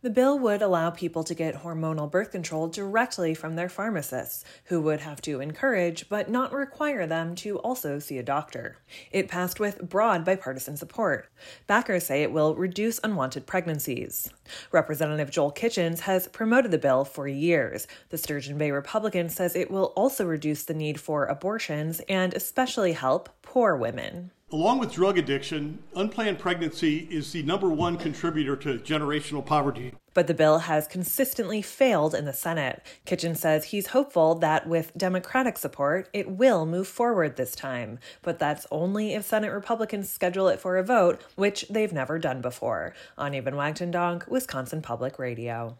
The bill would allow people to get hormonal birth control directly from their pharmacists, who would have to encourage but not require them to also see a doctor. It passed with broad bipartisan support. Backers say it will reduce unwanted pregnancies. Representative Joel Kitchens has promoted the bill for years. The Sturgeon Bay Republican says it will also reduce the need for abortions and especially help poor women. Along with drug addiction, unplanned pregnancy is the number one contributor to generational poverty. But the bill has consistently failed in the Senate. Kitchen says he's hopeful that with Democratic support, it will move forward this time. But that's only if Senate Republicans schedule it for a vote, which they've never done before. Anya Van Wagtendonk, Wisconsin Public Radio.